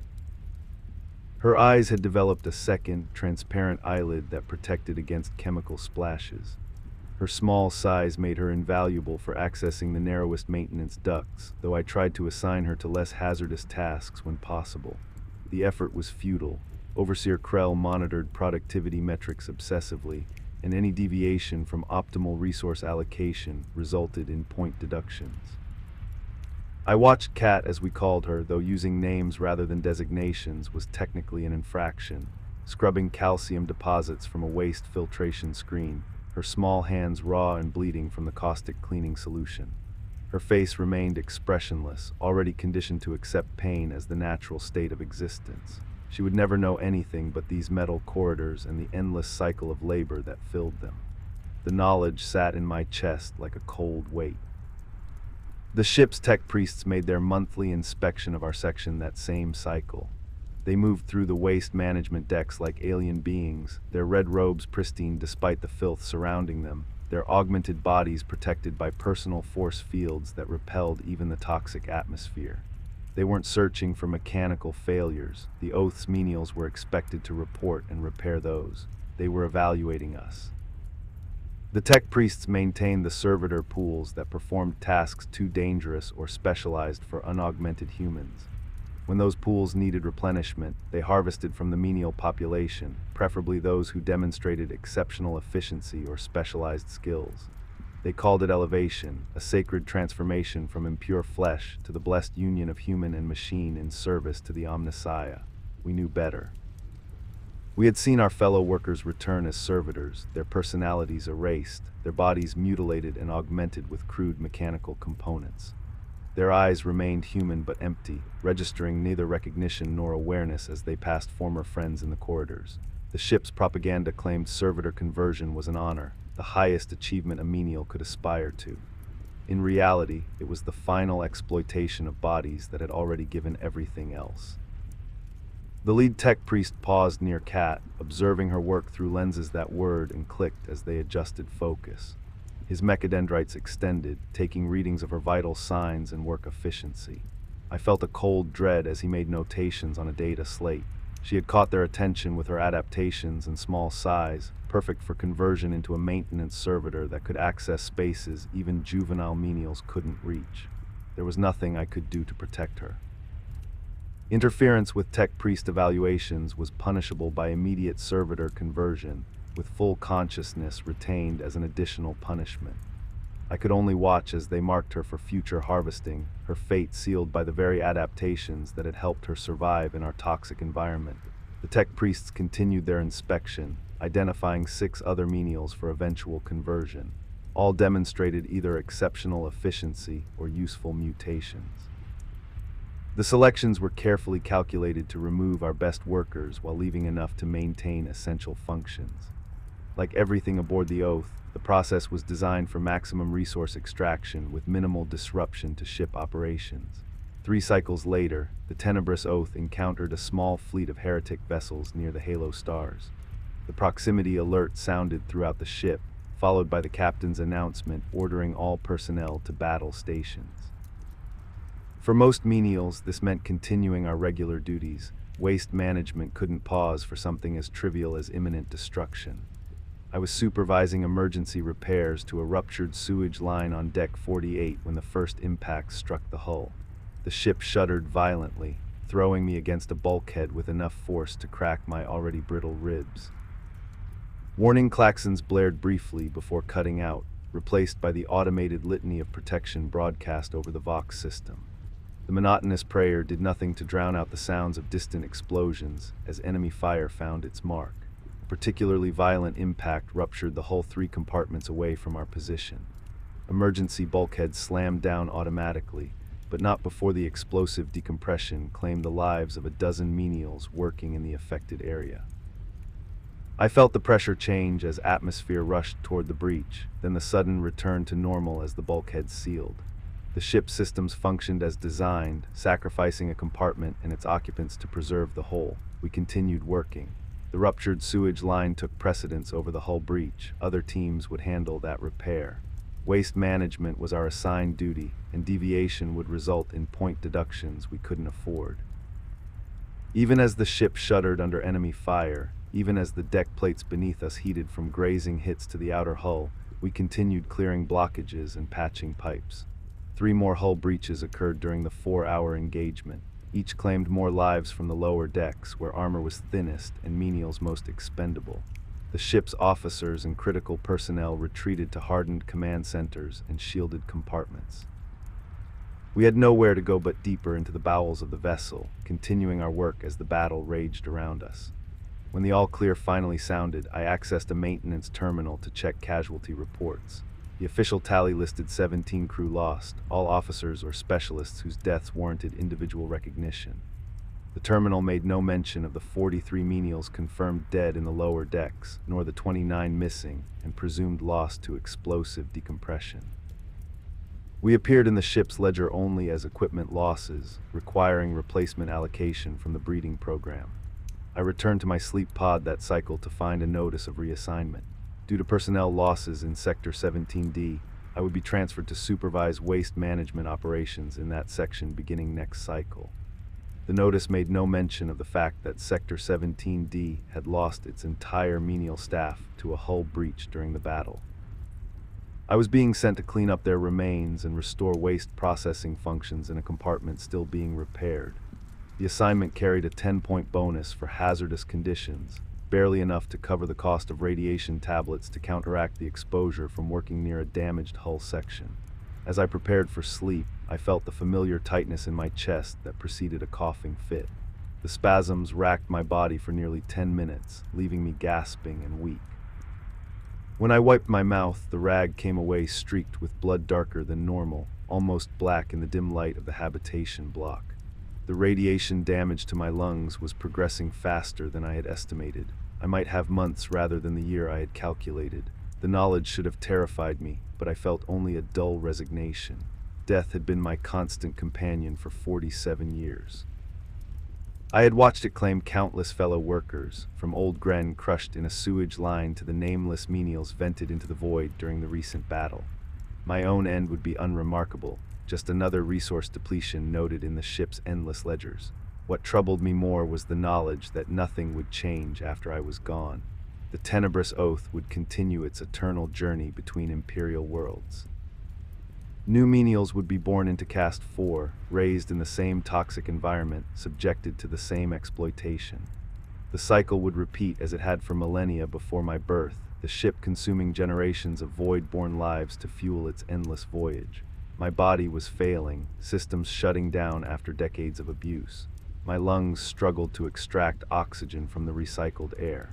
Speaker 1: Her eyes had developed a second, transparent eyelid that protected against chemical splashes. Her small size made her invaluable for accessing the narrowest maintenance ducts, though I tried to assign her to less hazardous tasks when possible. The effort was futile. Overseer Krell monitored productivity metrics obsessively, and any deviation from optimal resource allocation resulted in point deductions. I watched Kat, as we called her, though using names rather than designations was technically an infraction, scrubbing calcium deposits from a waste filtration screen, her small hands raw and bleeding from the caustic cleaning solution. Her face remained expressionless, already conditioned to accept pain as the natural state of existence. She would never know anything but these metal corridors and the endless cycle of labor that filled them. The knowledge sat in my chest like a cold weight. The ship's tech priests made their monthly inspection of our section that same cycle. They moved through the waste management decks like alien beings, their red robes pristine despite the filth surrounding them, their augmented bodies protected by personal force fields that repelled even the toxic atmosphere. They weren't searching for mechanical failures. The Oath's menials were expected to report and repair those. They were evaluating us. The tech priests maintained the servitor pools that performed tasks too dangerous or specialized for unaugmented humans. When those pools needed replenishment, they harvested from the menial population, preferably those who demonstrated exceptional efficiency or specialized skills. They called it elevation, a sacred transformation from impure flesh to the blessed union of human and machine in service to the Omnissiah. We knew better. We had seen our fellow workers return as servitors, their personalities erased, their bodies mutilated and augmented with crude mechanical components. Their eyes remained human but empty, registering neither recognition nor awareness as they passed former friends in the corridors. The ship's propaganda claimed servitor conversion was an honor, the highest achievement a menial could aspire to. In reality, it was the final exploitation of bodies that had already given everything else. The lead tech priest paused near Kat, observing her work through lenses that whirred and clicked as they adjusted focus. His mechadendrites extended, taking readings of her vital signs and work efficiency. I felt a cold dread as he made notations on a data slate. She had caught their attention with her adaptations and small size, perfect for conversion into a maintenance servitor that could access spaces even juvenile menials couldn't reach. There was nothing I could do to protect her. Interference with tech priest evaluations was punishable by immediate servitor conversion, with full consciousness retained as an additional punishment. I could only watch as they marked her for future harvesting, her fate sealed by the very adaptations that had helped her survive in our toxic environment. The tech priests continued their inspection, identifying 6 other menials for eventual conversion. All demonstrated either exceptional efficiency or useful mutations. The selections were carefully calculated to remove our best workers while leaving enough to maintain essential functions. Like everything aboard the Oath, the process was designed for maximum resource extraction with minimal disruption to ship operations. 3 cycles later, the Tenebrous Oath encountered a small fleet of heretic vessels near the Halo stars. The proximity alert sounded throughout the ship, followed by the captain's announcement ordering all personnel to battle stations. For most menials, this meant continuing our regular duties. Waste management couldn't pause for something as trivial as imminent destruction. I was supervising emergency repairs to a ruptured sewage line on Deck 48 when the first impact struck the hull. The ship shuddered violently, throwing me against a bulkhead with enough force to crack my already brittle ribs. Warning klaxons blared briefly before cutting out, replaced by the automated litany of protection broadcast over the Vox system. The monotonous prayer did nothing to drown out the sounds of distant explosions as enemy fire found its mark. A particularly violent impact ruptured the hull 3 compartments away from our position. Emergency bulkheads slammed down automatically, but not before the explosive decompression claimed the lives of a dozen menials working in the affected area. I felt the pressure change as atmosphere rushed toward the breach, then the sudden return to normal as the bulkhead sealed. The ship's systems functioned as designed, sacrificing a compartment and its occupants to preserve the whole. We continued working. The ruptured sewage line took precedence over the hull breach. Other teams would handle that repair. Waste management was our assigned duty, and deviation would result in point deductions we couldn't afford. Even as the ship shuddered under enemy fire, even as the deck plates beneath us heated from grazing hits to the outer hull, we continued clearing blockages and patching pipes. 3 more hull breaches occurred during the 4-hour engagement. Each claimed more lives from the lower decks, where armor was thinnest and menials most expendable. The ship's officers and critical personnel retreated to hardened command centers and shielded compartments. We had nowhere to go but deeper into the bowels of the vessel, continuing our work as the battle raged around us. When the all-clear finally sounded, I accessed a maintenance terminal to check casualty reports. The official tally listed 17 crew lost, all officers or specialists whose deaths warranted individual recognition. The terminal made no mention of the 43 menials confirmed dead in the lower decks, nor the 29 missing and presumed lost to explosive decompression. We appeared in the ship's ledger only as equipment losses, requiring replacement allocation from the breeding program. I returned to my sleep pod that cycle to find a notice of reassignment. Due to personnel losses in Sector 17D, I would be transferred to supervise waste management operations in that section beginning next cycle. The notice made no mention of the fact that Sector 17D had lost its entire menial staff to a hull breach during the battle. I was being sent to clean up their remains and restore waste processing functions in a compartment still being repaired. The assignment carried a 10-point bonus for hazardous conditions, barely enough to cover the cost of radiation tablets to counteract the exposure from working near a damaged hull section. As I prepared for sleep, I felt the familiar tightness in my chest that preceded a coughing fit. The spasms racked my body for nearly 10 minutes, leaving me gasping and weak. When I wiped my mouth, the rag came away streaked with blood darker than normal, almost black in the dim light of the habitation block. The radiation damage to my lungs was progressing faster than I had estimated. I might have months rather than the year I had calculated. The knowledge should have terrified me, but I felt only a dull resignation. Death had been my constant companion for 47 years. I had watched it claim countless fellow workers, from Old Gren crushed in a sewage line to the nameless menials vented into the void during the recent battle. My own end would be unremarkable, just another resource depletion noted in the ship's endless ledgers. What troubled me more was the knowledge that nothing would change after I was gone. The tenebrous oath would continue its eternal journey between Imperial worlds. New menials would be born into Caste 4, raised in the same toxic environment, subjected to the same exploitation. The cycle would repeat as it had for millennia before my birth, the ship consuming generations of void-born lives to fuel its endless voyage. My body was failing, systems shutting down after decades of abuse. My lungs struggled to extract oxygen from the recycled air.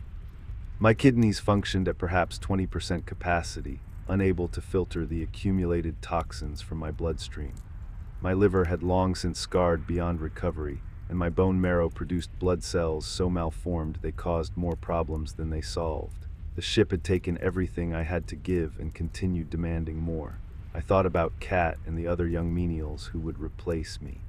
Speaker 1: My kidneys functioned at perhaps 20% capacity, unable to filter the accumulated toxins from my bloodstream. My liver had long since scarred beyond recovery, and my bone marrow produced blood cells so malformed they caused more problems than they solved. The ship had taken everything I had to give and continued demanding more. I thought about Kat and the other young menials who would replace me.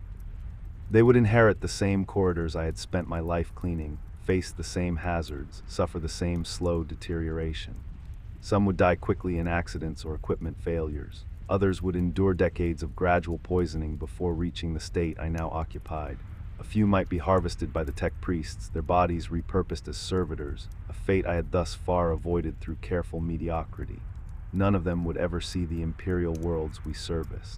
Speaker 1: They would inherit the same corridors I had spent my life cleaning, face the same hazards, suffer the same slow deterioration. Some would die quickly in accidents or equipment failures. Others would endure decades of gradual poisoning before reaching the state I now occupied. A few might be harvested by the tech priests, their bodies repurposed as servitors, a fate I had thus far avoided through careful mediocrity. None of them would ever see the Imperial worlds we serviced.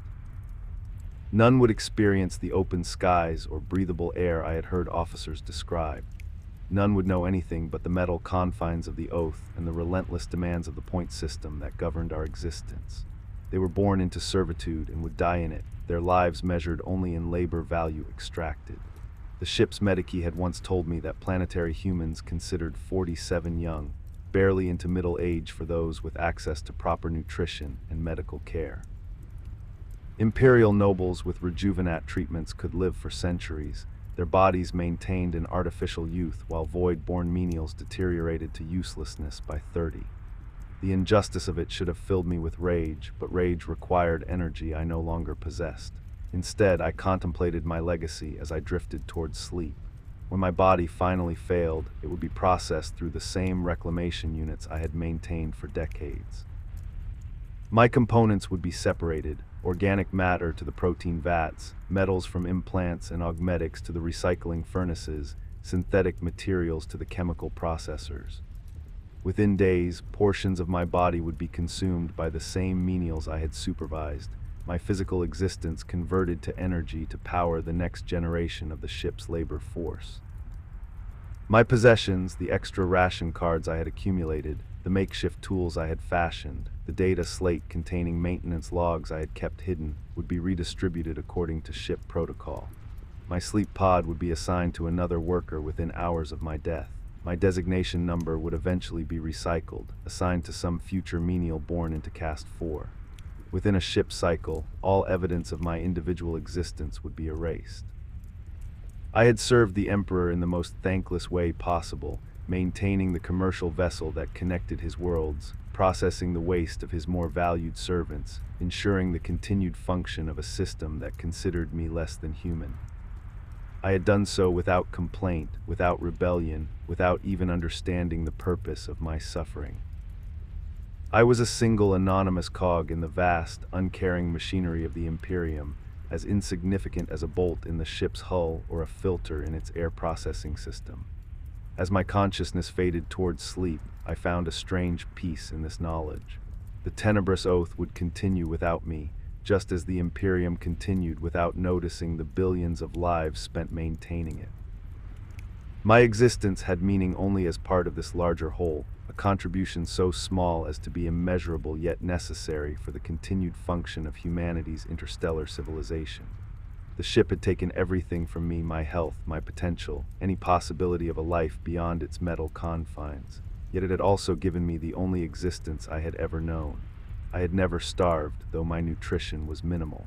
Speaker 1: None would experience the open skies or breathable air I had heard officers describe. None would know anything but the metal confines of the Oath and the relentless demands of the point system that governed our existence. They were born into servitude and would die in it, their lives measured only in labor value extracted. The ship's medici had once told me that planetary humans considered 47 young, barely into middle age for those with access to proper nutrition and medical care. Imperial nobles with rejuvenat treatments could live for centuries, Their bodies maintained an artificial youth, while void-born menials deteriorated to uselessness by 30. The injustice of it should have filled me with rage, but rage required energy I no longer possessed. Instead, I contemplated my legacy as I drifted towards sleep. When my body finally failed, it would be processed through the same reclamation units I had maintained for decades. My components would be separated, organic matter to the protein vats, metals from implants and augmetics to the recycling furnaces, synthetic materials to the chemical processors. Within days, portions of my body would be consumed by the same menials I had supervised, my physical existence converted to energy to power the next generation of the ship's labor force. My possessions, the extra ration cards I had accumulated, the makeshift tools I had fashioned, the data slate containing maintenance logs I had kept hidden, would be redistributed according to ship protocol. My sleep pod would be assigned to another worker within hours of my death. My designation number would eventually be recycled, assigned to some future menial born into Caste 4. Within a ship cycle, all evidence of my individual existence would be erased. I had served the Emperor in the most thankless way possible, maintaining the commercial vessel that connected his worlds, processing the waste of his more valued servants, ensuring the continued function of a system that considered me less than human. I had done so without complaint, without rebellion, without even understanding the purpose of my suffering. I was a single anonymous cog in the vast, uncaring machinery of the Imperium, as insignificant as a bolt in the ship's hull or a filter in its air processing system. As my consciousness faded towards sleep, I found a strange peace in this knowledge. The tenebrous oath would continue without me, just as the Imperium continued without noticing the billions of lives spent maintaining it. My existence had meaning only as part of this larger whole, a contribution so small as to be immeasurable yet necessary for the continued function of humanity's interstellar civilization. The ship had taken everything from me: my health, my potential, any possibility of a life beyond its metal confines. Yet it had also given me the only existence I had ever known. I had never starved, though my nutrition was minimal.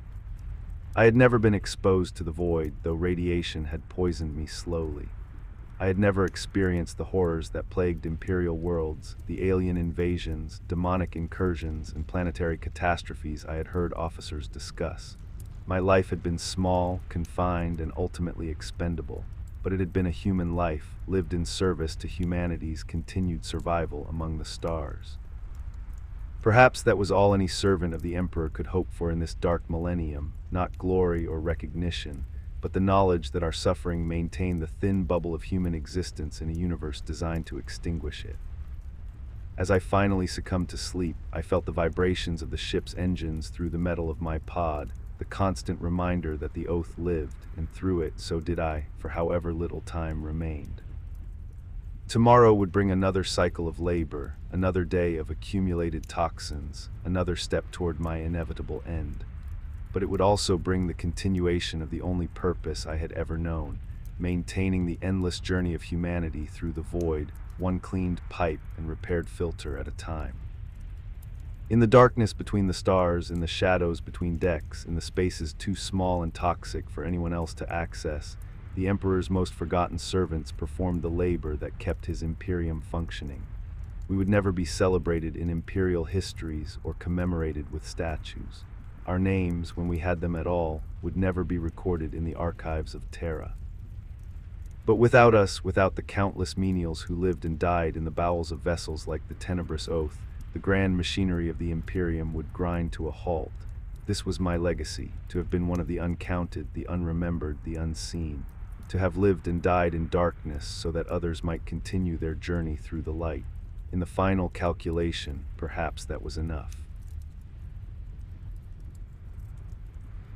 Speaker 1: I had never been exposed to the void, though radiation had poisoned me slowly. I had never experienced the horrors that plagued imperial worlds, the alien invasions, demonic incursions, and planetary catastrophes I had heard officers discuss. My life had been small, confined, and ultimately expendable, but it had been a human life, lived in service to humanity's continued survival among the stars. Perhaps that was all any servant of the Emperor could hope for in this dark millennium, not glory or recognition, but the knowledge that our suffering maintained the thin bubble of human existence in a universe designed to extinguish it. As I finally succumbed to sleep, I felt the vibrations of the ship's engines through the metal of my pod, the constant reminder that the oath lived, and through it, so did I, for however little time remained. Tomorrow would bring another cycle of labor, another day of accumulated toxins, another step toward my inevitable end. But it would also bring the continuation of the only purpose I had ever known, maintaining the endless journey of humanity through the void, one cleaned pipe and repaired filter at a time. In the darkness between the stars, in the shadows between decks, in the spaces too small and toxic for anyone else to access, the Emperor's most forgotten servants performed the labor that kept his Imperium functioning. We would never be celebrated in imperial histories or commemorated with statues. Our names, when we had them at all, would never be recorded in the archives of Terra. But without us, without the countless menials who lived and died in the bowels of vessels like the Tenebrous Oath, the grand machinery of the Imperium would grind to a halt. This was my legacy, to have been one of the uncounted, the unremembered, the unseen, to have lived and died in darkness so that others might continue their journey through the light. In the final calculation, perhaps that was enough.